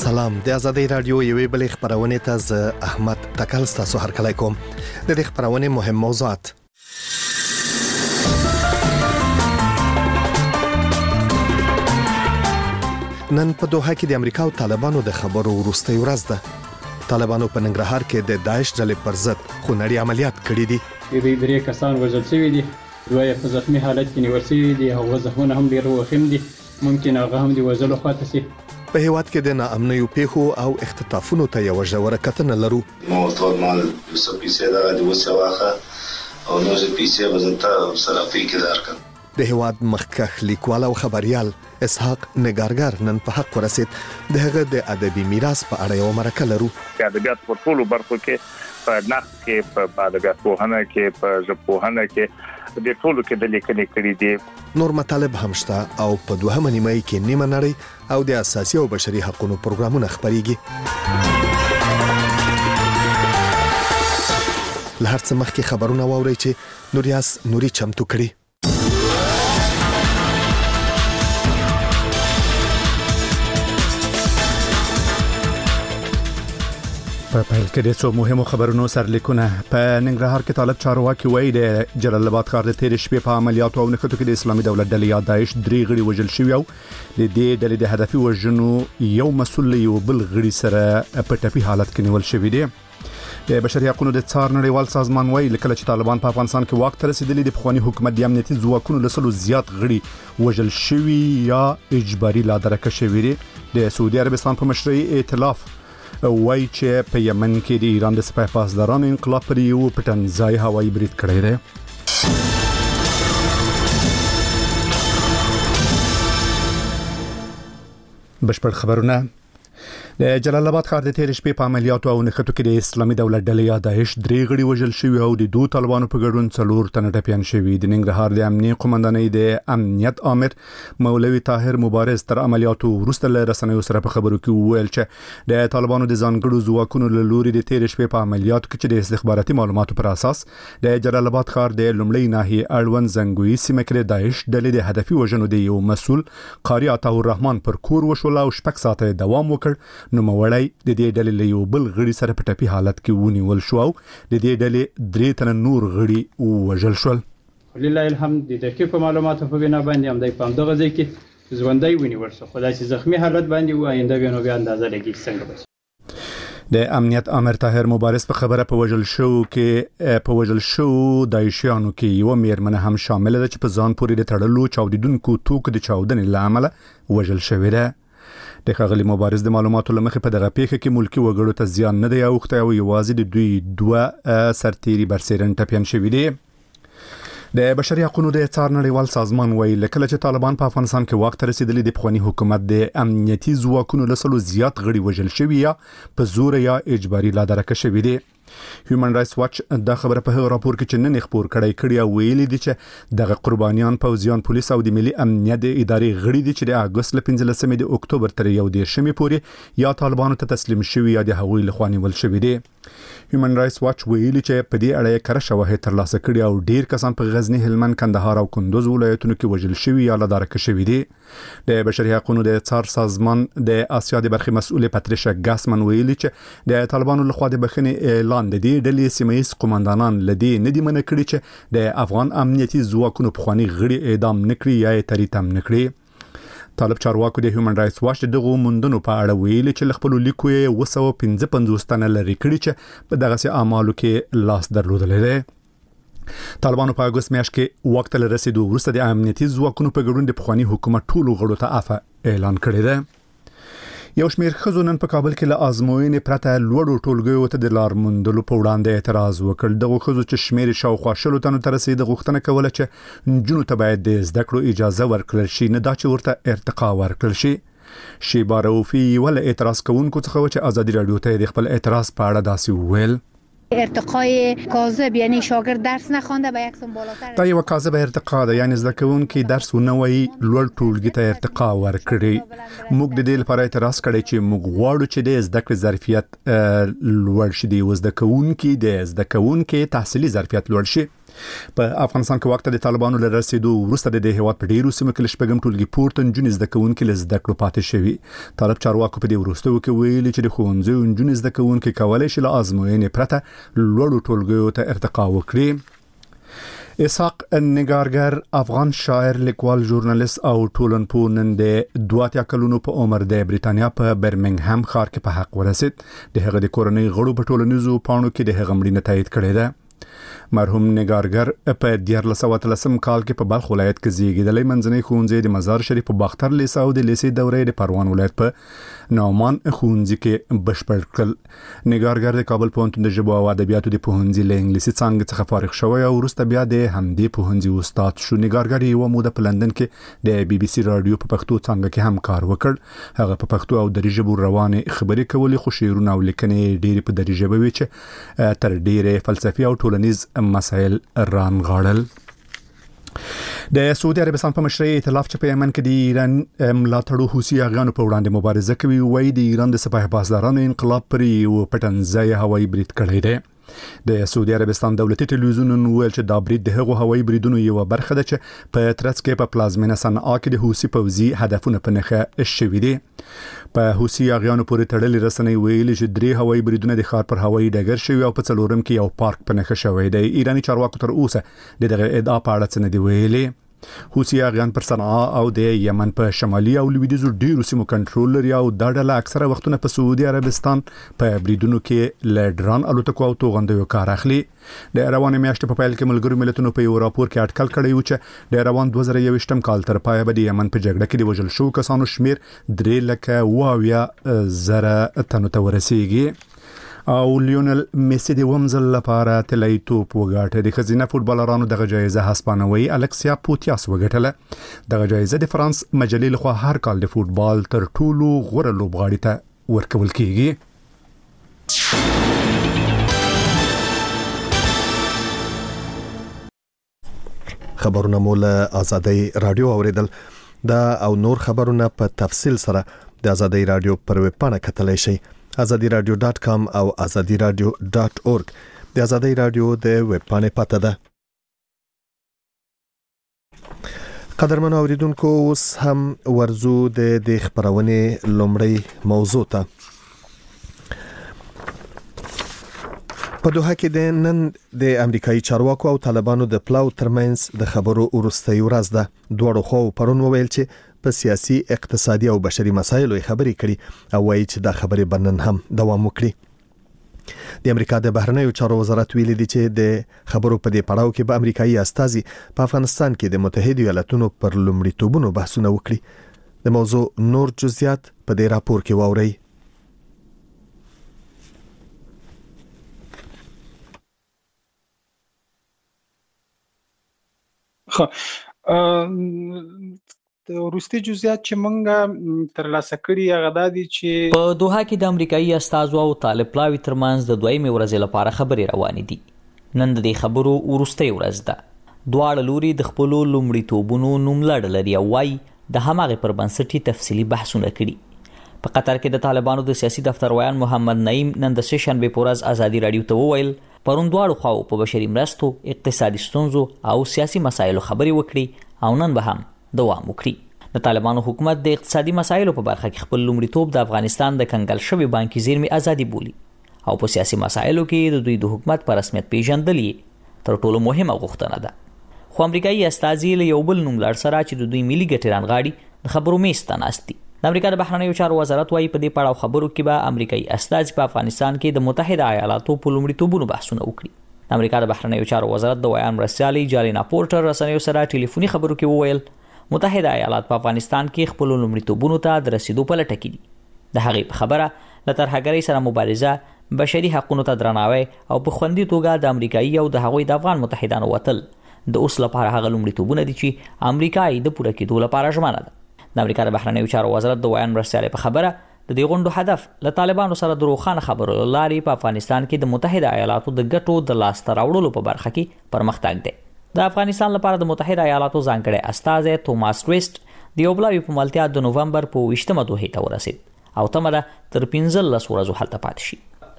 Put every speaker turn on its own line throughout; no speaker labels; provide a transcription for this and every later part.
سلام د آزادۍ رادیو یوې بلې خبرونه ته ز احمد تکل تاسو هرکلی کوم د دې خبرونه مهم موضوعات نن په دوحه کې د امریکا او طالبانو د خبرو وروستۍ ورځ ده طالبانو په ننګرهار کې د داعش ډلې پر ضد خونړي عملیات کړي دي
درې کسان وژل شوي دي دوی په زخمي حالت کې نیول شوي دي هغه زخمونه هم ډېر وخیم دي ممکن هغه هم د وژلو خواته شي
په هیواد کې د ناامنیو پیښو او اختطافونو ته یو ژوره کتنه لرو
موضوع مال یوسف پیسې دا د وسواخه او نو چې پیسې وزتا صرافي کې دارکن
د هیواد مخکښ لیکوال او خبريال اسحاق نگارګر نن په حق ورسید دغه د ادبي میراث په اړه یو مرکه لرو
ادبیات په ټولو برخو کې په نقد کې په ادبیات پوهنه کې په ژبپوهنه کې د ټولو کې د لیکنې کړې دي
نور مطالب هم شته او په دوهمه نیمه کې نیمه نړۍ او د اساسي او بشري حقوقو پروګرامونه خبريږي لهر څه مخکې خبرونه واوري چې نوري چمتو کړي
په پیل کې د څو مهمو خبرونو سرلیکونه په ننګرهار کې طالب چارواکي وایي د جلال آباد ښار د تیر شپې په عملیاتو او نښتو کې د اسلامي دولت ډلې یا داعش درې غړي وژل شوي او د دې ډلې د هدفي وژنو یو مسؤل یو بل غړي سره په ټپي حالت کې نیول شوی دی د بشري حقوقو د څار نړیوال سازمان وایي لکه چې طالبان په افغانستان کې واک ته رسیدلي د پخوانی حکومت د امنیتي ځواکونو لسلو زیات غړي وژل شوي یا اجباري لادرکه شوي دي د سعودي عربستان په مشرۍ ائتلاف وای چې په یمن کې د ایران د سپاه پاسدارانو انقلاب پر یو پټنځای هوایي برید کړی دی بشپړ خبرونه د جلال آباد ښار د تیر شپې په عملیاتو او نښتو کې د اسلامي دولت ډلې یا داعش درې غړي وژل شوي او د دوه طالبانو په ګډون 4 تنه ټپيان شوي د ننګرهار د امنیت قومندانۍ د امنیت آمر مولوي طاهر مبارز تر عملیاتو وروسته له رسنیو سره په خبرو کې وویل چې د طالبانو د ځانګړو ځواکونو له لوري د تیر شپې په عملیاتو کې د استخباراتي معلوماتو پر اساس د جلال آباد ښار د لومړی ناحیه اړوند زنګوي سیمه کې د داعش ډلې د هدفي وژنو د یو مسؤل قاری عطا الرحمن پر کور وشول او شپږ ساعته دوام وکړ نو موړی د دې ډلې له یو بل غړي سره په ټپي حالت کې ونیول شو او د دې ډلې درې تنه نور غړي وژل شول
لله الحمد د دقیقو معلوماتو په بنا باندې هم د پام دغه ځای کې ژوندۍ ونیول شو خدای چې زخمی حالت باندې و آینده بیا اندازه لګي څنګه بس
د امنیت آمر طاهر مبارز په خبره په وژل شو داعشیانو کې یو میرمن هم شامل ده چې په ځان پورې د تړلو چاودیدونکو توکو د چاودنې لامل وژل شوی ده د ښاغلي مبارز د معلوماتو لمخې په دغه پیښه کې ملکی وګړو ته زیان نه دی اوخته او یوازې د دوی دوه سرتيري برسېرن ټپيان شوي دي د بشري حقوقو د څار نړیوال سازمان وایي لکه چې طالبان په افغانستان کې واک ته رسیدلي د پخوانی حکومت د امنیتي ځواکونو لسلو زیات غړي وژل شوي یا په زور یا اجباري لادرکه شوي دي هیومن رائټس واچ دا خبره په راپور کې چې نن خبر کړی او ویلي دي چې دغه قربانیان پوځیان پولیس او د ملي امنیت د ادارې غړي دي چې د اگست 15 د اکتوبر تر 1 شمې پورې یا طالبانو ته تسلیم شوي یا د هغوی لخوا نیول شوي دي هیومن رائټس واچ ویلي چې په دې اړه کړه شواهد ترلاسه کړي او ډیر کسان په غزنی هلمند کندهار او کندوز ولایتونو کې وژل شوي یا لادرکه شوي دي د بشري حقوقو د څار سازمان د آسیا د برخې مسؤل پاتریشا ګاسمن ویلي چې د طالبانو لخوا د بخښنې اعلان د دې ډلې سیمایي قومندانان لدی نه دی منع کړی چې د افغان امنیتي ځواکونو پخوانی غړي اعدام نکړي یا تریتم نکړي طالب چارواکو د هیومن رائټس واچ دغه موندنو په اړه ویلي چې خپل لیکو یې 255 تنه لري کړی چې په دغه سي اعمالو کې لاس درلودل دي طالبانو په اگست میاشت کې وخت له رسیدو وروسته د امنیتي ځواکونو په ګډون د پخوانی حکومت ټولو غړو ته عفو اعلان کړی دی یو شمېر ښځو نن په کابل کې له ازموینې پرته لوړو ټولګیو ته د لار موندلو په وړاندې اعتراض وکړ دغه ښځو چې شمېر شاوخوا 100 تنو ته رسیدي غوښتنه کوله چې نجونو ته باید د زده کړو اجازه ورکړل شي نه دا چې ورته ارتقا ورکړل شي شیبا روفي ول اعتراض کوونکو څخه چې آزادي رادیو ته د خپل اعتراض په اړه داسې وویل
ارتقای کاذب یعنی شاگرد درس نخوانده به یک سن بالاتر
دا یو کاذب ارتقا ده یعنی زده کوونکي درس ونه وایي لوړ ټولګي ته ارتقا ورکړي موږ د دې لپاره اعتراض کړی چې موږ غواړو چې د زده کړې ظرفیت لوړ شي د زده کوونکي تحصیلي ظرفیت لوړ شي په افغانستان کې وخت د طالبانو له رسیدو وروسته د هیواد په ډیرو سیمو کې شپږم ټولګي پورته نجونې زده کوونکي له زده کړو پاتې شوي. طالب چارواکو په دې وروستو کې ویلي چې د ښوونځي نجونې زده کوونکي کولای شي له ازموینې پرته لوړو ټولګیو ته ارتقا وکړي. اسحاق نگارگر افغان شاعر، لیکوال، ژورنالیست او ټولنپوه نن د 82 کلونو په عمر د بریتانیا په برمنګهم ښار کې په حق ورسید. د هغه د کورنۍ غړو په ټولنیزو پاڼو کې د هغه مړینه تایید کړې ده. مرحوم نگارگر په 1913 کال کې په بلخ ولایت کې زیږیدلی. منځنی ښوونځی د مزار شریف په باختر لیسه او د لیسې دورې د پروان ولایت په نعمان ښوونځي کې بشپړ کړل. نگارگر د کابل پوهنتون د ژبو او ادبیاتو د پوهنځي له انګلیسي څانګې څخه فارغ شوی او وروسته بیا د همدې پوهنځي استاد شو. نگارگر یو موده په لندن کې د بي بي سي رادیو په پښتو څانګه کې هم کار وکړ. هغه په پښتو او دري ژبو روانې خبرې کولې، خو شعرونه او لیکنې ډېرې په دري ژبه وي چې تر ډېرې فلسفي او ټولنیز مسائل رانغاړل. د سعودي عربستان په مشرۍ ائتلاف چې په یمن کې د ایران ملاتړو حوثي اغیانو په وړاندې مبارزه کوي، وایي د ایران د سپاه پاسدارانو انقلاب پر یو پټنځای هوایي برید کړی دی. د سعودي عربستان دولتي ټلویزیون ویل چې دا برید د هغو هوایي بریدونو یو برخه ده چې په ترڅ کې په پلازمینه صنعا کې د حوثي پوځي هدفونه په نښه شوي دي. په حوثي اغیانو پورې تړلې رسنۍ ویلي چې 3 هوایي بریدونه د ښار پر هوایي ډګر شوي او په 4م کې یو پارک په نښه شوی دی. ایراني چارواکو تر اوسه دغه ادعا په اړه څه نه دی ویلي. حوثي اغیان پر صنعا او د یمن په شمالي او لویدیځو ډیرو سیمو کنټرول لري او دا ډله اکثره وختونه په سعودي عربستان په بریدونو کې له ډرون الوتکو او توغندیو کار اخلي. د روان میاشتې په پیل کې ملګرو ملتونو په یو راپور کې اټکل کړی و چې د روان 2021 کال تر پایه به د یمن په جګړه کې د وژل شوو کسانو شمیر 3,000,000 تنو ته ورسیږي. او لیونل میسی د ومزل لپاره طلایي توپ وګاټه. د ښځینه فوټبالرانو دغه جایزه هسپانوي الکسیا پوتیاس وګټله. دغه جایزه د فرانس مجلې لخوا هر کال د فوټبال تر ټولو غوره لوبغاړي ته ورکول کیږي.
خبرونه مول آزادۍ رادیو اوریدل. دا او نور خبرونه په تفصیل سره د آزادۍ رادیو پر ویب پاڼه کتلای شئ، azadiradio.com او azadiradio.org. د آزادۍ رادیو د ویب پاڼې پته ده. قدرمنو اوریدونکو، اوس هم ورزو د خبرونې لومړی موضوع ته. په دوحه کې د نن د امریکایي چارواکو او طالبانو د پلاو ترمنځ د خبرو وروستۍ ورځ ده. دواړو خواو پرون وویل چې په سیاسي، اقتصادي او بشري مسایلو خبرې کړي او وایي چې دا خبرې بنن هم دوام وکړي. د امریکا د بهرنیو چارو وزارت ویلي دی چې د خبرو په دې پړاو کې به امریکایي استازي په افغانستان کې د متحده ایالاتونو پر لومړیتوبونو بحثونه وکړي. د موضوع نور جزئیات په دې راپور کې واورئ.
وروستي جزئیات چې مونږه ترلاسه کړي هغه د دي چې
په دوحه کې د امریکایي استازو او طالب پلاوي ترمنځ د دویمې ورځې لپاره خبرې روانې دي. نن د دې خبرو وروستۍ ورځ ده. دواړه لوري د خپل لومړیتوبونو نوملړ لري او وايي د هماغه پر بنسټي تفصیلي بحثونه کړي. په قطر کې د طالبانو د سیاسي دفتر ویان محمد نعیم نن د سیشن به پورز آزادي رادیو ته وویل پرون دواړو خواو په بشري مرستو، اقتصادي ستونزو او سیاسي مسایلو خبرې وکړي او نن به هم دوام وکړي. د طالبانو حکومت د اقتصادي مسایلو په برخه کې خپل لومړیتوب د افغانستان د کنګل شوی بانکي زیرمې ازادي بولي او په سیاسي مسایلو کې د دوی د حکومت پر رسمیت پیژندل تر ټولو مهمه غوښتنه ده. خو امریکایي استازي له یو بل نوملړ سره چې د دوی ملي ګټې رانغاړي د خبرو میز ته ناست دي. د امریکا د بهرنیو چارو وزارت وايي په دې پړاو خبرو کې به امریکایي استازي په افغانستان کې د متحده ایالاتو په لومړیتوبونو بحثونه وکړي. د امریکا د بهرنیو چارو وزارت د ویان مرستیالي جالینا پورټر رسنیو سره ټلیفوني خبرو کې وویل متحده ایالات په افغانستان کې خپل لومړیتوبونو ته د رسیدو په لټه کې دي. د هغې په خبره له ترهګرۍ سره مبارزه، بشري حقوقو ته درناوی او په خوندي توګه د امریکایي او د هغوی د افغان متحدانو وتل د اوس لپاره هغه لومړیتوبونه دي چې امریکا یې د پوره کېدو لپاره ژمنه ده. د امریکا د بهرنیو چارو وزارت د ویان مرستیالي په خبره د دې غونډو هدف له طالبانو سره د روښانه خبرو لارې په افغانستان کې د متحده ایالاتو د ګټو د لاسته راوړلو په برخه کې پرمختګ دی. د افغانستان لپاره د متحده ایالاتو ځانګړی استازی توماس ویسټ د یو بلاوي په ملتیا د نوومبر په 20مه دوحې ته ورسید او تمه ده تر 15 ورځو هلته پاتې شي.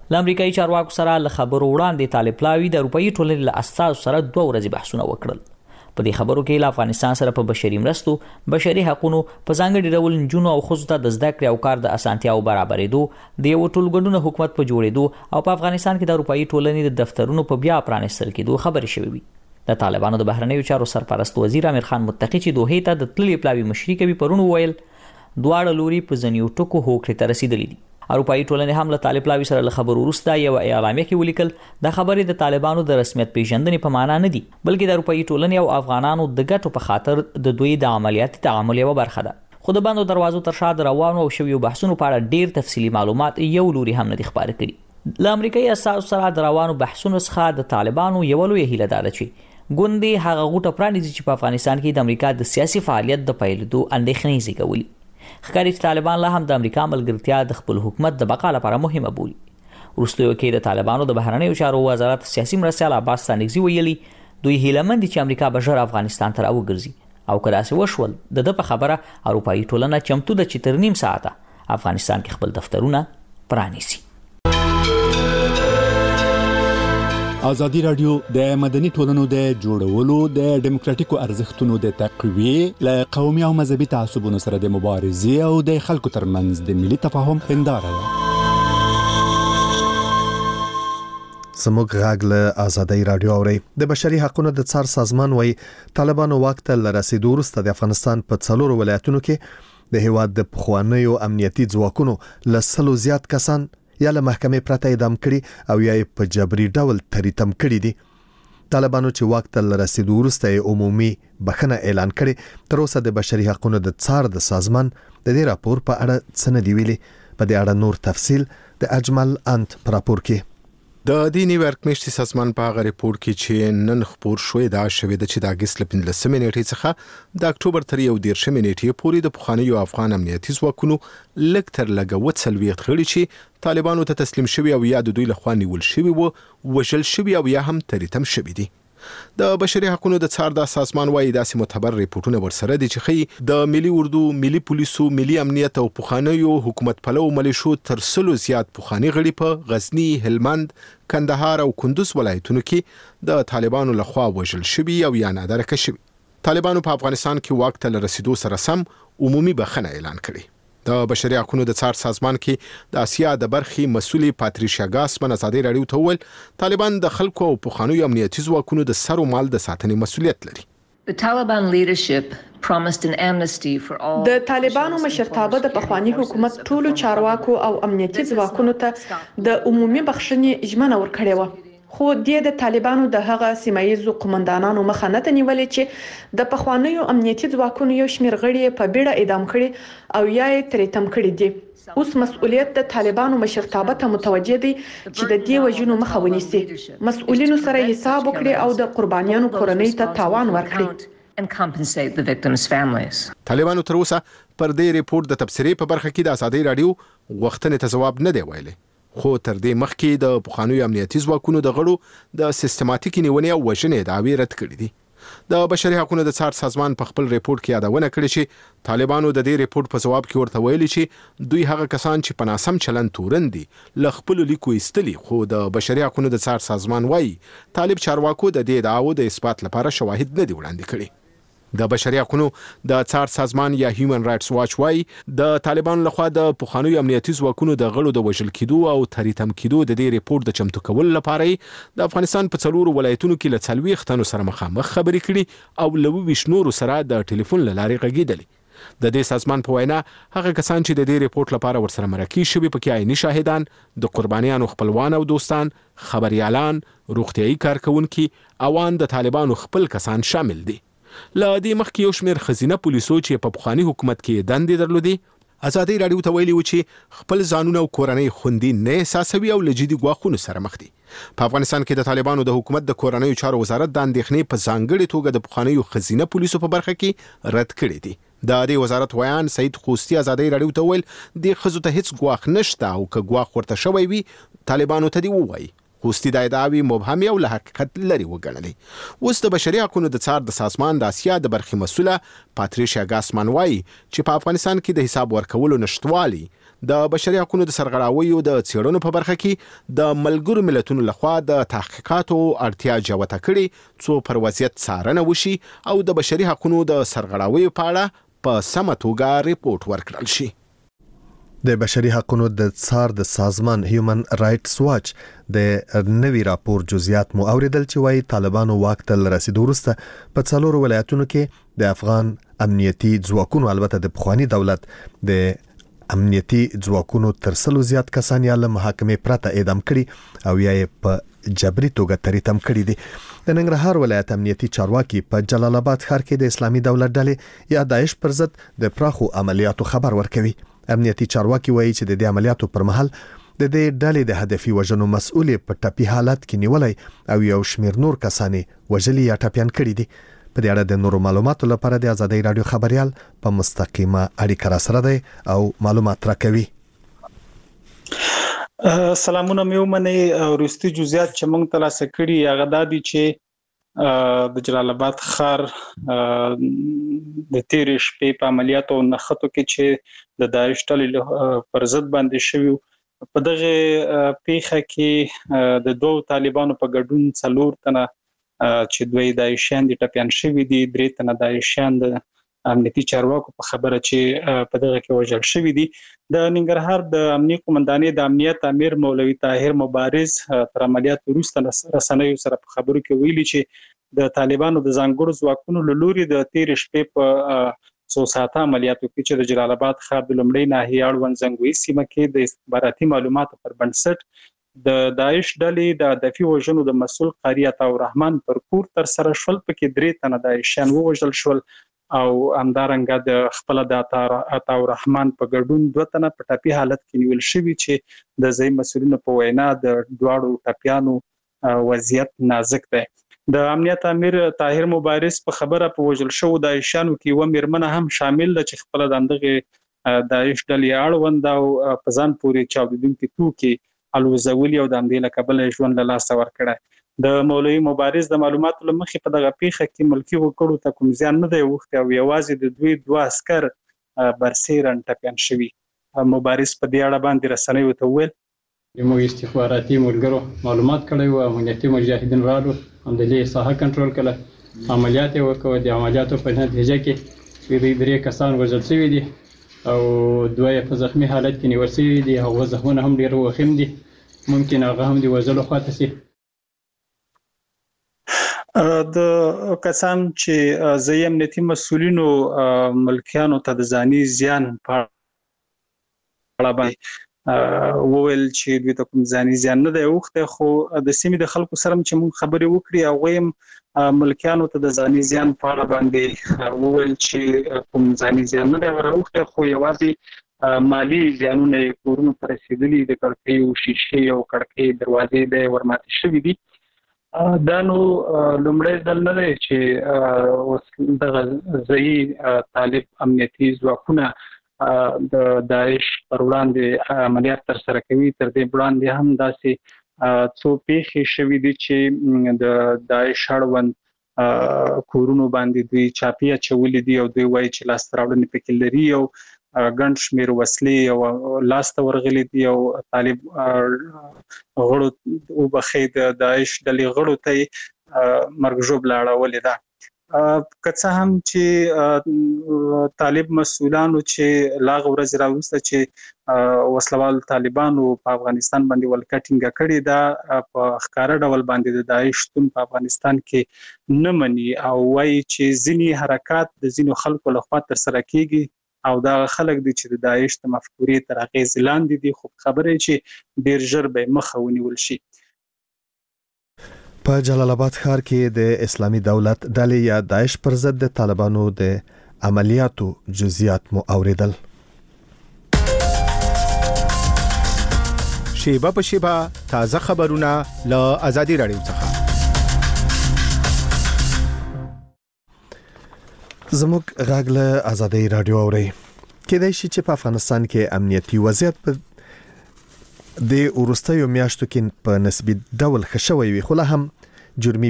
له امریکایي چارواکو سره له خبرو وړاندې طالب پلاوي د اروپאי ټولنې له اساسو سره 2 ورځې بحثونه وکړل. په دې خبرو کې له افغانستان سره په بشري مرستو، بشري حقوقو، په ځانګړي ډول نجونو او ښځو ته د زده کړې او کار د اسانتیاو برابرېدو، د یو ټولګډون حکومت په جوړېدو او په افغانستان کې د اروپאי ټولنې د دفترونو په بیا پرانیستل کېدو خبرې شوې وي. د طالبانو د بهرنیو چارو سرپرست وزیر امیر خان متقی چې دوحې ته د تللي پلاوي مشري کوي پرون وویل دواړه لوري په ځینو ټکو هوکړې ته رسیدلي دي. اروپאי ټولنې هم له طالب پلاوي سره له خبرو وروسته یو اعلامیه کې ولیکل د خبرې د طالبانو د رسمیت پیژندنې په معنا نه دي، بلکې د اروپאי ټولنې او افغانانو د ګټو په خاطر د دوی د عملیاتي تعامل یوه برخه ده. خو د بندو دروازو تر شا د روانو او شویو بحثونو په اړه ډیر تفصیلي معلومات یو لوري هم نه دي خپاره کړي. له امریکایي اساسو سره د روانو بحثونو څخه د طالبانو یو لوی هیله ده چې ګوندې هغه غوټه پرانیزي چې په افغانستان کې د امریکا د سیاسي فعالیت د پیلېدو اندېښنې زیږولي. ښکاري چې طالبان لا هم د امریکا ملګرتیا د خپل حکومت د بقا لپاره مهمه بولي. وروستیو کې د طالبانو د بهرنیو چارو وزارت سیاسي مرستیال عباس ستانکزي ویلي دوی هیله مند دي چې امریکا به ژر افغانستان ته راوګرځي او که داسې وشول د په خبره اروپایي ټولنه چمتو ده چې تر نیم ساعته افغانستان کې خپل دفترونه پرانیسي.
ازادي رادیو د مدني ټولنو د جوړولو د دیموکراتیکو ارزښتونو د تقویه له قومي او مذهبي تعصبونو سره د مبارزې او د خلکو ترمنځ د ملي تفاهم هنداره ده.
زموږ غږ له ازادي رادیو اوري. د بشري حقوقو د څار سازمان وایي طالبانو وخت له رسیدو وروسته د افغانستان په 4 ولایتونو کې د هیواد د پخوانیو امنیتي ځواکونو له 100 زیات کسان یا له محکمې پرته اعدام کړي او یا په جبري ډول تریتم کړي دي. طالبانو چې وخت له رسیدو وروسته عمومي بخښنه اعلان کړي، تر اوسه د بشري حقوقو د څار د سازمان د دې راپور په اړه څه نه دی ویلي. په دې اړه نور تفصیل د اجمل انت پر راپور کې.
د نیویارک میشتي سازمان په هغه ریپورت کې چې نن خبر شوې دا شوې د چې د اگست 15 نیټې څخه د اکتوبر تر 11 نیټې پورې د پخوانیو افغان امنیتي ځواکونو لږ تر لږه 40 غړي چې طالبانو ته تسلیم شوي او یا د دوی لخوا نیول شوي وو، وژل شوي او یا هم تریتم شوي دي. د بشري حقوقو د څار د سازمان وايي داسې معتبر ریپورتونه ورسره دي چې خي د ملي اردو، ملي پولیسو، ملي امنیت او پخوانیو حکومت پلو ملیشو تر 100 زیات پخوانی غړي په غزنی، هلمند، کندهار او کندوز ولایتونو کې د طالبانو لخوا وژل شوي او یا نادرکه شوي. طالبانو په افغانستان کې وخت له رسیدو سره سم عمومي بخښنه اعلان کړې. د بشري حقوقو د څار سازمان کې د اسیا د برخي مسؤلي پاتریشیا ګاسمن ازادي رادیو ته وویل طالبان د خلکو او پخوانیو امنیتي ځواکونو د سر او مال د ساتنې مسؤلیت لري.
The Taliban leadership promised an amnesty for all.
د طالبانو مشرتابه د پخوانی حکومت ټولو چارواکو او امنیتي ځواکونو ته د عمومي بخښنې ژمنه ورکړې و، خو د طالبانو د هغه سیمایي قومندانانو مخه نه نیولې چې د پخوانیو امنیتي ځواکونو یو شمېر غړي په بیړه اعدام کړي او یا یې تریتم کړي دي. اوس مسؤلیت د طالبانو مشرتابه ته متوجه دي چې د دې وژنو مخه ونیسي، مسؤلینو سره حساب وکړي او د قربانیانو کورنۍ ته تاوان ورکړي.
and compensate the victims' families.
طالبانو تر اوسه پر دې ریپورت د تبصرې په برخه کې د ازادي رادیو غوښتنې ته جواب نه دی ویلي، خو تر دې مخکې د پخوانیو امنیتي ځواکونو د غړو د سیستماتیک نیونې او وژنې دعوې رد کړې دي. د بشري حقوقو د څار سازمان په خپل ریپورت کې یادونه کړې چې طالبانو د دې ریپورت په جواب کې ورته ویلي چې دوی هغه کسان چې په ناسم چلند تورن دي له خپل لیکو ایستلي، خو د بشري حقوقو د څار سازمان وايي طالب چارواکو د دې دعوو د اثبات لپاره شواهد نه دي وړاندې کړي. د بشري حقوقو د څار سازمان یا هیومن رائټس واچ وايي د طالبانو لخوا د پخوانیو امنیتي ځواکونو د غړو د وژل کېدو او تریتم کېدو د دې ریپورت د چمتو کولو لپاره د افغانستان په 4 ولایتونو کې له 40 تنو سره مخامخ خبرې کړي او له 20 نورو سره د ټلیفون له لارې غږېدلي. د دې سازمان په وینا هغه کسان چې د دې ریپورت لپاره ورسره مرکه شوي پکې عیني شاهدان، د قربانیانو خپلوان او دوستان، خبريالان، روغتيایي کارکونکي او ان د طالبانو خپل کسان شامل دي. لا دې مخکې یو شمېر خزینه پولیسو چې په پخوانی حکومت کې دندې درلودې ازادي رادیو ته ویلي و چې خپل ځانونه او کورنۍ خوندي نه احساسوي او له جدي ګواښونو سره مخ دي. په افغانستان کې د طالبانو د حکومت د کورنیو چارو وزارت د اندېښنې په ځانګړي توګه د پخوانیو خزینه پولیسو په برخه کې رد کړې دي. د دې وزارت ویان سید خوستی ازادي رادیو ته ویل د خزو ته هیڅ ګواښ نشته او که ګواښ ورته شوی وي طالبانو ته دی وایي، خوستي د ادعاوی مبهمه او له حقیقت لري وګڼلې. اوس د بشري حقوقو د څار د سازمان د اسیا د برخې مسؤله پاتریشیا ګاسمان وايي چې په افغانستان کې د حساب ورکولو نشټوالي د بشري حقوقو د سرغړاویو د څېړنو په برخه کې د ملګرو ملتونو لخوا د تحقیقاتو اړتیا جوته کړي څو پر وضعیت څارنه وشي او د بشري حقوقو د سرغړاویو په اړه په سمه توګه ریپورت ورکړل شي.
د بشري حقوقو د څار د سازمان هیومن رائټس واچ د نوي راپور جزئیات مو اوریدل چې وايي طالبانو واک ته رسیدو وروسته په څلورو ولایتونو کې د افغان امنیتي ځواکونو البته د پخوانی دولت د امنیتي ځواکونو تر څلو زیات کسان یې له محاکمې پرته اعدام کړي او یا په جبري توګه تریتم کړي دي. د ننګرهار ولایت امنیتي چارواکي په جلال آباد ښار کې د اسلامي دولت ډلې یا داعش پر ضد د پراخو عملیاتو خبر ورکوي. امنیتي چارواکي وایي چې د دې عملیاتو پر مهال د دې ډلې د هدفي وژنو مسؤل په ټپي حالت کې نیولای او یو شمیر نور کسانې وژلي یا ټپيان کړي دي. په دې اړه د نورو معلوماتو لپاره د آزادۍ رادیو خبريال په مستقیمه اړیکه را سره دی او معلومات راکوي.
سلامونه مې ومني. وروستي جزئیات چې موږ ترلاسه کړي هغه دا دي چې د جلال آباد ښار د تیر شپې په عملیاتو نخښتو کې چې د داعش ډلې پر ضد باندې شوی په دغه پیښه کې د دوه طالبانو په ګډون 4 تنه چې دوی داعشیان دي ټپيان شوی دي 3 تنه داعشیان د امنیتي چارواکو په خبره چې په دغه کې وژل شوی دي. د ننګرهار د امنیتي قومندانۍ د امنیت امیر مولوي طاهر مبارز تر عملیات وروسته رسنیو سره په خبرو کې ویلي چې د طالبانو د ځانګړو ځواکونو له لوري د تیر شپې په 100 ساعته عملیاتو کې چې د جلال آباد ښار د لومړۍ ناحیه اړوند زنګوي سیمه کې د استخباراتي معلوماتو پر بنسټ د داعش ډلې د هدفي وژنو د مسؤل قاری عطاء الرحمن پر کور تر سره شول پکې 3 تنه داعشیان وژل شول او همدارنګه د خپل د عطاء الرحمن په ګډون 2 تنه په ټپي حالت کې نیول شوی چې د ځای مسؤلینو په وینا د دواړو ټپيانو وضعیت نازک دی. د امنیت امیر طاهر مبارز په خبره په وژل شو د داعشانو کې و میرمنه هم شامل ده چې خپل دغه داعش ډلې اړوند او په ځان پورې چاودیدونکي توکي الوزولي او د امدې لکبل ژوند له لاس ورکړه. د مولوي مبارز د معلوماتو لمخې په دغه پیښه کې ملکی وکړو ته کوم ځان نه دی وخت او یوازې د دوه عسكر برسیرن ټپيان شوی. مبارز په دې اړه باندې رسنیو ته ویل
موږ استخباراتي ملګرو معلومات کړی و امنیتي مجاهدین راغلو همدلې ساحه کنټرول کړه عملیات وکړو. د عملیاتو په نتیجه کې د 3 کسان وژل شوي دي او 2 په زخمی حالت کې نیول شوي دي. هغه زخمونه هم ډیر وخیم دي ممکن هغه هم د وژلو خواته شي.
د کسان چې ځای امنیتي مسؤلینو ملکیانو ته د ځاني زیان په اړه باندې وویل چې دوی ته کوم ځاني زیان نه دی اوخته خو د سیمې د خلکو سره چې موږ خبرې وکړې او هم ملکیانو ته د ځاني زیان په اړه باندې وویل چې کوم ځاني زیان نه دی اوخته خو یوازې مالی زیانونه کورونو ته رسیدلي د کړکۍ او شیشې او کړکۍ دروازې د ورماتې شوې دي. دا نو لومړی ځل نه دی چې د ځایي طالب امنیتي ځواکونه د داعش پر وړاندې عملیات ترسره کوي. تر دې وړاندې هم داسې څو پیښې شوي دي چې د داعش اړوند کورونو باندې دوی چاپی اچولي دي او دوی وایي چې لاسته راوړنې پکې لري او ګڼ شمېر وسلې او لاسته ورغلي دي او طالب غړو وبخې د داعش ډلې غړو ته مرګ ژوبله اړولې ده. که څه هم چې طالب مسؤلانو چې لاغ ورځ راوسته چې وسلوال طالبانو په افغانستان باندې ولکټینګ کړي دا په ښکارا ډول باندې د داعش تون په افغانستان کې نه مني او وایي چې ځینی حرکات د ځینو خلکو لخوا تر سره کیږي او دا خلک دي چې د داعش د مفکورې تر اغیز لاندې دي خو خبره چې ډیر ژر به مخه ونیول شي.
په جلال آباد ښار کې د اسلامي دولت ډلې یا داعش پر ضد د طالبانو د عملیاتو جزئیات مو اوریدل.
شیبه په شیبه تازه خبرونه له آزادي رادیو څخه.
زموږ غږ له آزادۍ رادیو اوري. کېدای شي چې په افغانستان کې امنیتي وضعیت د ورستیو میاشتو کې په نسبی ډول خښوي وي خو لا هم جرمي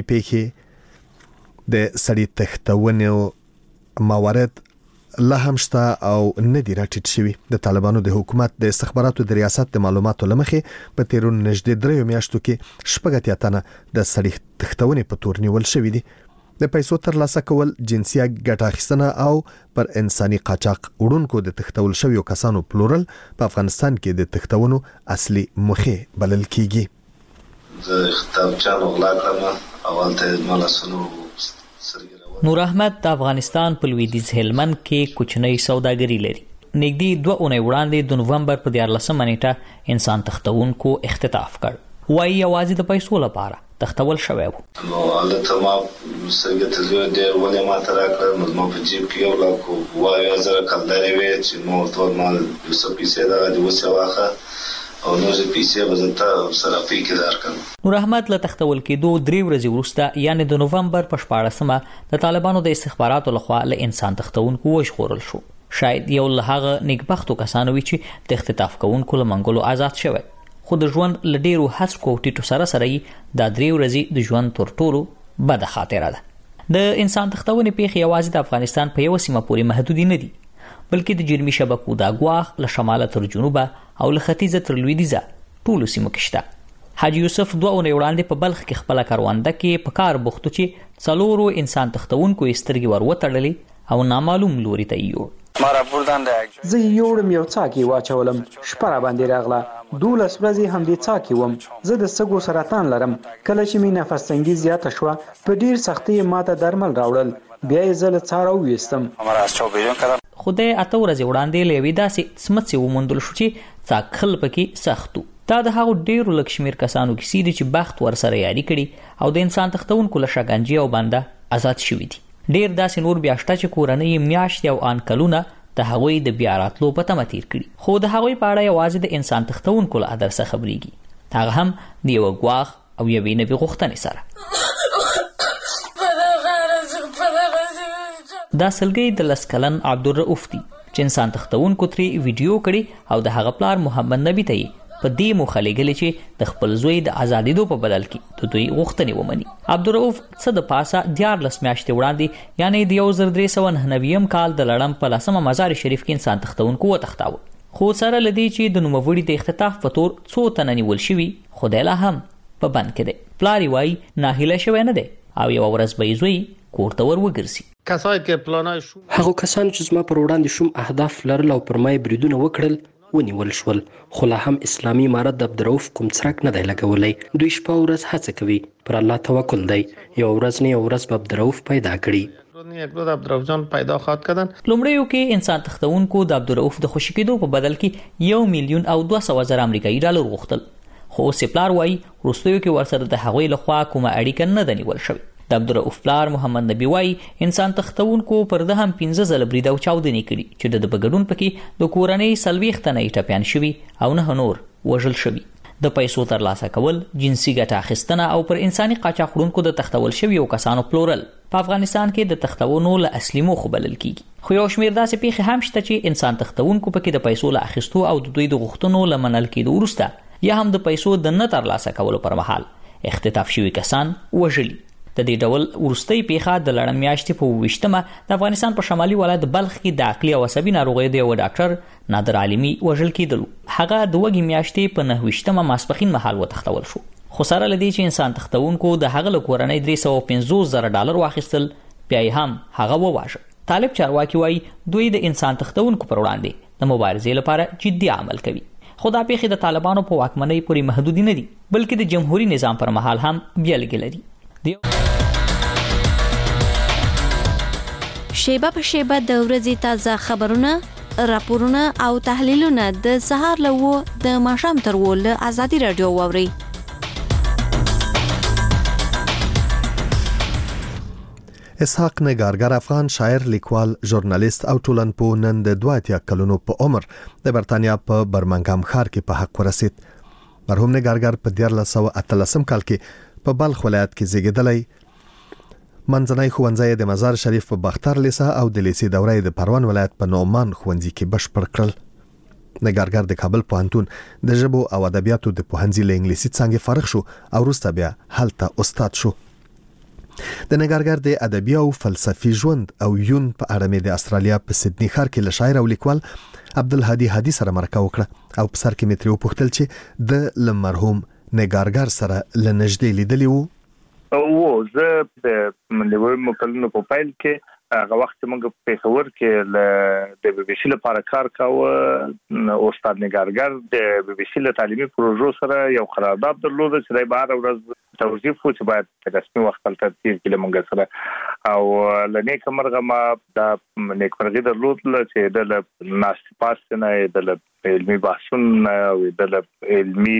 پیښې د سړی تختونې موارد لا هم شته او ندی راټیټ شوی. د طالبانو د حکومت د استخباراتو د ریاست د معلوماتو لمخې په تیرون نږدې 3 میاشتو کې شپږ اتیا د سړی تختونې په تور نیول شوی دي. د پیسو ترلاسه کول، جنسي ګټه اخیستنه او پر انساني قاچاق وړونکو د تختول شویو کسانو پلورل په افغانستان کې د تختونو اصلي مخه بلل کیږي.
زه خطابچانو غلا کړم اول ته ملاسونو
نور احمد د افغانستان په لویدیځ هلمند کې کوچنۍ سوداګري لري. نږدې 2 اونۍ وړاندې د نوومبر په 14 نیټه انسان تختونکو اختطاف کړ. وایي یوازې د پیسو لپاره تختول شوی و.
نو البته ما سرګه ته ډېر ولې ما ترا کړم نو په جیب کې یو لاکو وایي زره کلداري وي چې مو ټول مال یوسف پیسې دا د وسواخه او نو چې پیسې وزنته سره پیکې دار کړم.
نور احمد له تختول کېدو 3 ورځې وروسته یعنی د نوومبر په 14مه د طالبانو د استخباراتو لخوا له انسان تختونکو وژغورل شو. شاید یو له هغه نیکبختو کسانو وي چې د اختطاف کوونکو له منګولو آزاد شوی. خو د ژوند لډیرو هڅو ټیټو سره د 3 ورځې د ژوند تر ټولو بد خاطره ده. د انسان تختونې پیښې یوازې د افغانستان په یو سیمه پورې محدود نه دي، بلکې د جرمي شبکو د غواخ له شماله تر جنوبه او له ختیځه تر لویدیځه ټولو سیمو کې شته. حاجی یوسف 2 اونۍ وړاندې په بلخ کې خپل کارونده کې په کار بوختو چې 4 انسان تختونکو سترګې ور وتړلې او نامعلوم لوري ته یو
زه یوړم یو څاکي واچولم، شپه را باندې راغله، 12 ورځې هم دې څاکي وم. زه د سږو سرطان لرم. کله چې مې نفس تنګي زیاته شوه په ډیر سختۍ ماته درمل راوړل، بیا یې زه له څاره وویستم.
خدای 8 ورځې وړاندې له یوې داسې سمڅې وموندل شو چې څاکل پکې سختو. دا د هغو ډیرو لکشمیر کسانو کیسې دي چې بخت ورسره یاري کړي او د انسان تختونکو له شکنجې او بنده آزاد شوي دي. ډیر داسې نور بیا شته چې کورنۍ میاشتې او ان کلونه د هغوی د بیا راتلو په تمه تیر کړي، خو د هغوی په اړه یوازې د انسان تختونکو له ادرسه خبرېږي، هغه هم د یو غواخ او یوې نوې غوښتنې سره. دا سلګۍ د 10 کلن عبدالرؤف دی چې انسان تختونکو ترې ویډیو کړي او د هغه پلار محمد نبی ته په دې موخه لګلې چې د خپل زوی د ازادېدو په بدل کې د دوی غوښتنې ومني. عبدالرؤف څه د پاسه 14 میاشتې وړاندې یعنی د 1399 کال د لړم په 10 مزار شریف کې انسان تختونکو وتښتاوه. خو سره لدی چې د نوموړي د اختطاف په تور څو تنه نیول شوي، خدای لا هم په بند کې دی. پلار یې وایي ناهیله شوی نه دی او یو ورځ به یې زوی کور ته ور وګرځي.
هغه کسان چې زما پر وړاندې شوم اهداف لرل او پر ما یې بریدونه وکړل ونیول شول، خو لا هم اسلامي امارت د عبدالرؤف کوم څرک نه دی لګولی. دوی شپه ورځ هڅه کوي، پر الله توکل دی. یو ورځ نه یو ورځ به عبدالرؤف پیدا کړي.
لومړیو کې انسان تختونکو د عبدالرؤف د خوشي کېدو په بدل کې 1,200,000 امریکایي ډالر غوښتل، خو اوس پلار وایي وروستیو کې ورسره د هغوی لخوا کومه اړیکه نه ده نیول شوې. د عبدالرؤف پلار محمد نبی وایي انسان تختونکو پر ده هم 15 ځله برید او چاودنې کړي چې د بګډون پکې د کورنۍ 40 تنه ټپیان شوي او 9 نور وژل شوي. د پیسو ترلاسه کول، جنسي ګټه اخیستنه او پر انساني قاچاق وړونکو د تختول شویو کسانو پلورل په افغانستان کې د تختونو له اصلي موخو بلل کیږي. خو یو شمېر داسې پیښې هم شته چې انسان تختونکو پکې د پیسو له اخیستو او د دوی د غوښتنو له منل کېدو وروسته یا هم د پیسو د نه ترلاسه کولو پر مهال اختطاف شوي کسان وژلي. د دې ډول ورستۍ پیښه د لړم میاشتې په 28مه د افغانستان په شمالي ولایت بلخ کې د عقلي او عصبي ناروغیو د یو ډاکټر نادر عالمي وژل کېدلو. هغه د وږي میاشتې په 29مه ماسپښین مهال وتښتول شو، خو سره له دې چې انسان تختونکو د هغه له کورنۍ 350,000 ډالر واخیستل، بیا یې هم هغه وواژه. طالب چارواکي وایي دوی د انسان تختونکو پر وړاندې د مبارزې لپاره جدي عمل کوي. خو دا پیښې د طالبانو په واکمنۍ پورې محدود نه دي، بلکې د جمهوریت نظام پر مهال هم بیلګې لري.
شیبه په شیبه د ورځې تازه خبرونه، راپورونه او تحلیلونه د سهار له 9 د ماښام تر 10 له آزادي رادیو واورئ.
اسحاق نگارګر افغان شاعر، لیکوال، ژورنالیست او ټولنپوه نن د 82 کلونو په عمر د برتانیا په برمنګام ښار کې په حق ورسید. مرحوم نگارګر په 1918 کال کې په بلخ ولایت کې زیږیدلی. منځنی ښوونځی د مزار شریف په بختر لیسه او د لیسې دوره د پروان ولایت په نعمان ښوونځي کې بشپړ کړل. نګارګر د کابل پوهنتون د ژبو او ادبیاتو د پوهنځي له انګلیسي څانګې فارغ شو او وروسته بیا هلته استاد شو. د نګارګر د ادبي او فلسفي ژوند او یون په اړه مې د استرالیا په سیدنی ښار کې له شاعر او لیکوال عبدالهادي هادي سره مرکه وکړه او په سر کې مې ترې وپوښتل چې د مرحوم نګارګر سره له نږدې لیدلی وو.
زه د ملي مکلونو په پیل کې هغه وخت موږ په پېښور کې د بي بي سي لپاره کار کاوه. استاد نګارګر د بي بي سي له تعلیمي پروژو سره یو قرارداد درلود چې د بهر ورځ توظیف و چې باید رسمي وخت تل ترتیب کړي موږ سره او لنیک مرغه ما د نیکمرغي درلود چې د ناست پاس نه د علمي بحثونو او د علمي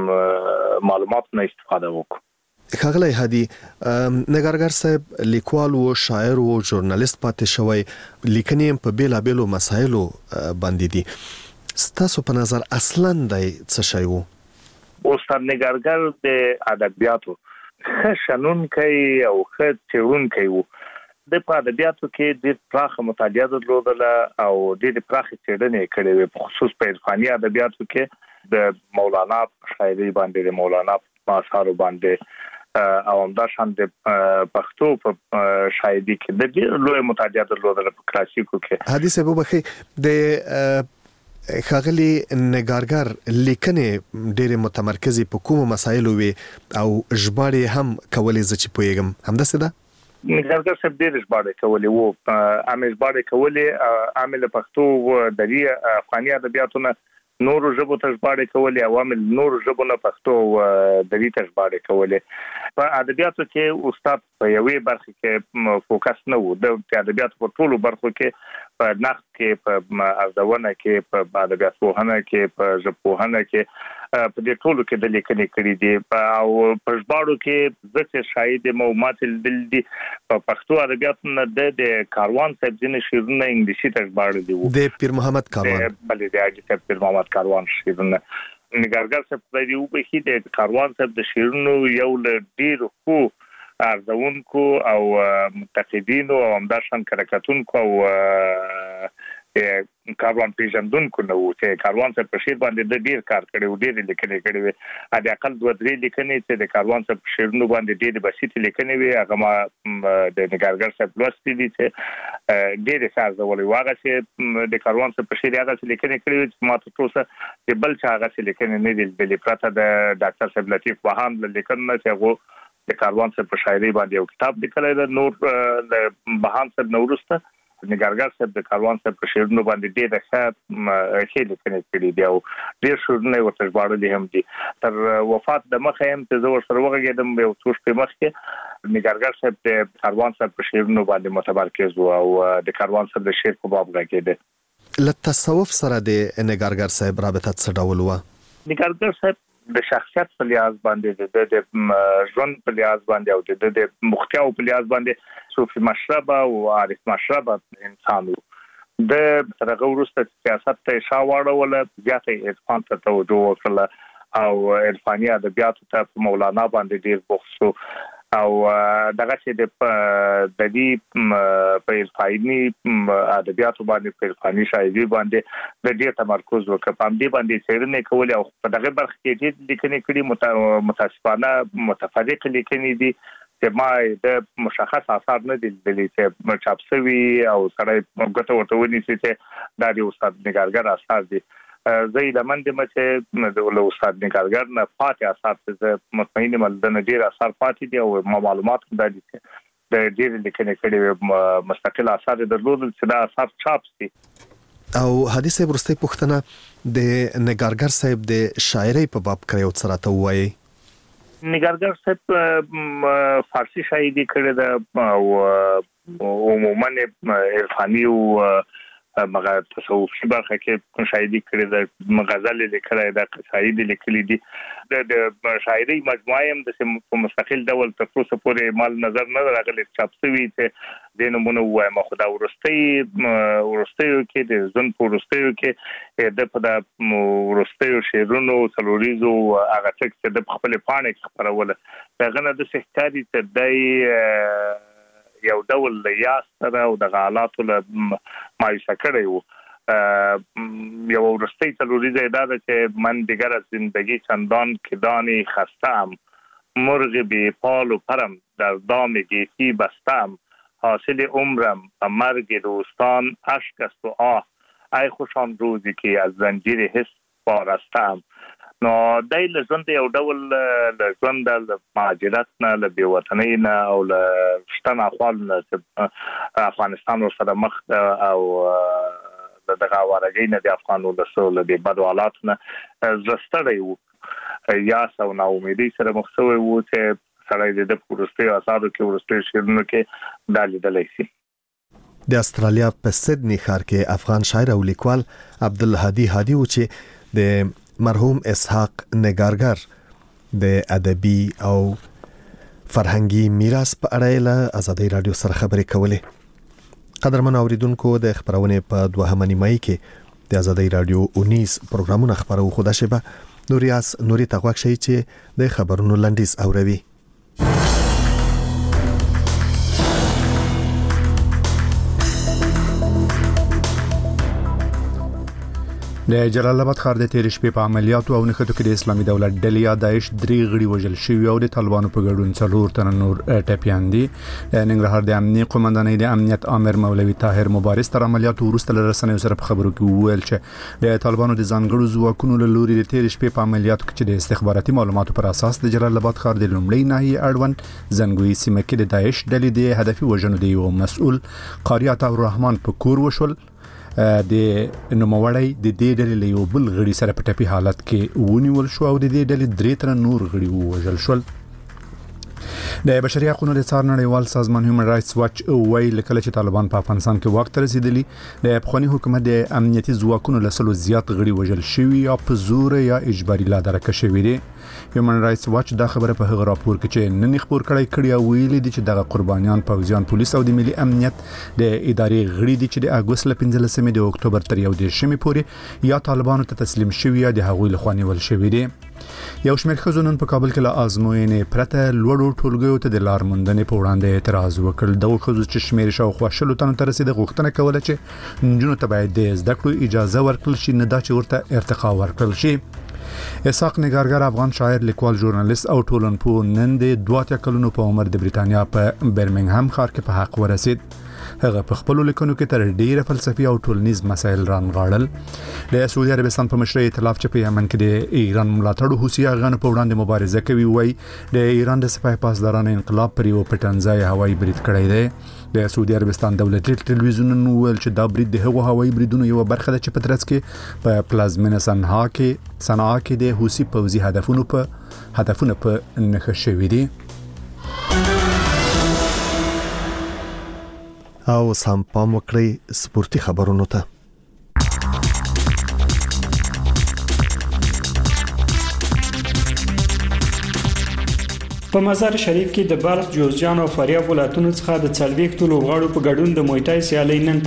معلوماتو استفاده وکړو.
ښاغلی هادي، نګارګر صاحب لیکوال او شاعر او ژورنالیست پاتې شوی، لیکنې په بیلابېلو مسایلو باندې دي. ستاسو په نظر اصلاً د څه شی وو؟
استاد نګارګر د ادبیاتو ښه شنونکی او ښه څېړونکی وو. د په ادبیاتو کې د پراخه مطالعه درلودله او د پراخه څېړنې کړې وې، په خصوص په عرفاني ادبیاتو کې د مولانا شاعري باندې، د مولانا په آثارو باندې او همداشان د پښتو په شاعري کې د ډېر لوی مطالعه درلودله په کلاسیکو کې.
هادي صاحب وبخي د ښاغلي نګارګر لیکنې ډېرې متمرکزې په کومو مسایلو وي او ژباړې هم کولې، زه چې پوهیږم همداسې ده؟
نګارګر صاحب ډېر ژباړې کولې وو، عامې ژباړې کولې، عامې له پښتو دري افغاني ادبیاتو نه نورو ژبو ته ژباړې کولې، عوامل نورو ژبو نه پښتو دري ته ژباړې کولې. په ادبیاتو کې استاد په یوې برخه کې فوکس نه و، د ادبیاتو په ټولو برخو کې، په نقد کې، په ارزونه کې، په ادبیات پوهنه کې، په ژبپوهنه کې، په دې ټولو کې د لیکنې کړې دي. او په ژباړو کې ځکه شاید مومات دل دي په پښتو ادبیاتو نه د کاروان صاحب ځینې شعرونه انګلیسي ته ژباړل دي،
د پیر محمد کاروان،
بلې د حاجي صاحب پیر محمد کاروان شعرونه. نګارګر صاحب په دې وبخي د کاروان صاحب د شعرونو یو له ډېرو ښو ارزونکو او منتقدینو او همداشان کرکټونکو او کاروان پیژندونکو نه وو چې کاروان صاحب په شعر باندې د ډېر کار کړی و، ډېرې لیکنې کړې وې. د اقل 2-3 لیکنې چې د کاروان صاحب په شعرونو باندې ډېرې بسیطې لیکنې وې، هغه ما د نګارګر صاحب لوستې دي چې ډېرې ښه ارزولې وو. هغه چې د کاروان صاحب په شعر هغه لیکنې کړې وې چې ما تر اوسه د بل چا هغه لیکنې نه دي لیدلې، پرته د ډاکټر صاحب لطیف وهان له لیکنو نه چې هغه د کاروان صاحب په شاعري باندې یو کتاب لیکلی دی. نور د بهان صاحب نه وروسته نګارګر صاحب د کاروان صاحب په شعرونو باندې ډېر ښه لیکنې کړې دي او ډېر شعرونه ورته ژباړلي هم دي. تر وفات د مخه هم چې زه ورسره وغږېدم یو څو شپې مخکې، نګارګر صاحب د کاروان صاحب په شعرونو باندې متمرکز و او د کاروان صاحب د شعر په باب غږېده.
له تصوف سره د نګارګر صاحب رابطه څه ډول وه؟
نګارګر صاحب د شخصیت په لحاظ باندې، د ژوند په لحاظ باندې او د مختیاو په لحاظ باندې صوفي مشربه او عارف مشربه انسان و. د هغه وروسته سیاست ته اشاره واړوله، زیاته عرفان ته توجه وکړه او عرفاني ادبیاتو ته په مولانا باندې ډېر بوخت شو او دغه چې د دې په عرفاني ادبیاتو باندې، په عرفاني شاعري باندې د ډېر تمرکز وکړ، په دې باندې څېړنې کولې او په دغه برخه کې ډېر لیکنې کړي، متاسفانه متفرق لیکنې دي چې ما د مشخص آثار نه دي لیدلي چې چاپ شوي او سړی ګوته ورته ونیسي چې دا د استاد نګارګر آثار دي. زه لمن دم چې د استاد نګارګر نه پاتې آثار چې زه مطمئن یم د ډېر آثار پاتې دي او معلومات هم دي چې د ډېر لیکنې کړي مستقل آثار درلودل چې دا آثار چاپ شي.
او هادي صاحب وروستۍ پوښتنه د نګارګر صاحب د شاعرۍ په باب کې یو څه راته ووایي.
نګارګر صاحب فارسی شاعري کړې ده او عموما عرفاني او مغه تصوفي برخه کې شاعري کړې ده، غزل لیکلې ده، قصاید لیکلې دي. د شاعري مجموعه هم د مستقل ډول تر اوسه پورې مال نظر نه راغلی چاپ شوی چې د نمونه وایم. خو دا ورستیو کې د ځن په ورستیو کې د په د ورستیو شعرونو څلوریزو هغه څه د خپل پاڼې خبروله، دغه نه د سحکاري ته د یو ډول یاس سره او د غالاتو له مایوسه کړی وو یو ورستی تلوریزه اداره که من دیگر از زندگی چندان که دانی خستم، مرغ بی پال و پرم در دام گیتی بستم، حاصل عمرم و مرگ دوستان اشک است و آه، ای خوشان روزی که از زنجیر حس وارستم. نو دای لژوند یو ډول لژوند د مهاجرت نه، له بېوطنۍ نه او له شتن احوال نه افغانستان ورسره مخ او دغه وارګۍ نه د افغان ولسو له دې بدو حالاتو نه زړه ستړی و، یاس او ناامیدۍ سره مخ شوی و چې سړی د وروستیو اثارو کې وروستیو شعرونو کې دا لیدلی شي.
د استرالیا په سیدنی ښار کې افغان شاعر او لیکوال عبدالهادي هادي و چې د مرحوم اسحاق نگارګر د ادبي او فرهنګي میراث په اړه له ازادي رادیو سره خبرې کولې. قدرمن اوریدونکو، د خبرونه په 2 نیمایي کې د ازادي رادیو 19 پروګرامونه خبرو خو د شبه نوري تغوښ شي چې د خبرونو لنډیز اوروي.
د جلال آباد ښار د تیر شپې په عملیاتو او نښتو کې د اسلامي دولت ډلې یا داعش 3 غړي وژل شوي او د طالبانو په ګډون 4 تن نور ټپيان دي. د ننګرهار د امنیت قومندانۍ د امنیت امر مولوي طاهر مبارز تر عملیاتو وروسته له رسنیو سره په خبرو کې وویل چې د طالبانو د ځانګړو ځواکونو له لوري د تیر شپې په عملیاتو کې د استخباراتي معلوماتو پر اساس د جلال آباد ښار د لومړی ناحیه اړوند زنګوي سیمه کې د داعش ډلې د هدفي وژنو د یو مسؤل قاری عطا الرحمن په کور وشول. د نوموړی د دې ډلې له یو بل غړي سره په ټپي حالت کې ونیول شو او د دې ډلې 3 تر نور غړي ووژل شول. د بشري حقوقو د څار نړیوال سازمان هیومن رائټس واچ ویل کله چې طالبان په افغانستان کې واک ته رسیدلی د افغاني حکومت د امنیتي ځواکونو له سلو زیات غړي وژل شوي یا په زور یا اجباري لا درکه شوي دي. هیومن رائټس واچ دا خبره په هغه راپور کې چې نن خبر کړی او ویلي دي چې دغه قربانیان پوځیان پولیس او د ملي امنیت د ادارې غړي دي چې د اګوست ل 15 د اکتوبر تر 1 پورې یا طالبانو ته تسلیم شوي یا د هغوی لخوا نیول شوي دي. یو شمېر ښځو نن په کابل کې له ازموینې پرته لوړو ټولګیو ته د لار موندنې په وړاندې اعتراض وکړ. دغه ښځو چې شمېر شاوخوا 100 تنو ته رسېده غوښتنه کوله چې نجونو ته باید د زده کړو اجازه ورکړل شي، نه دا چې ورته ارتقا ورکړل شي. اسحاق نگارګر افغان شاعر، لیکوال، ژورنالیست او ټولنپوه نن د 2 کلونو په عمر د بریتانیا په برمنګهم ښار کې په حق ورسید. هغه په خپل لیکنو کې تر ډیره فلسفي او ټولنیز مسایل رانغاړل. د سعودي عربستان په مشرۍ ائتلاف چې په یمن کې د ایران ملاتړو حوثي غانو په وړاندې مبارزه کوي وای د ایران د سپاه پاسدارانو انقلاب پر یو پټنځای هوایي برید کړی دی. د سعودي عربستان دولتي ټلویزیون ویل چې دا برید د هغو هوایي بریدونو یو برخه ده چې په ترڅ کې په پلازمینه صنعا کې د حوثي پوځي هدفونه په نښه شوي دي.
او سم پام وکړئ سپورتي خبرونو ته.
په مزار شریف کې د بلخ، جوزجان او فاریاب ولایتونو څخه د 40 لوبغاړو په ګډون د موای تای سیالۍ نن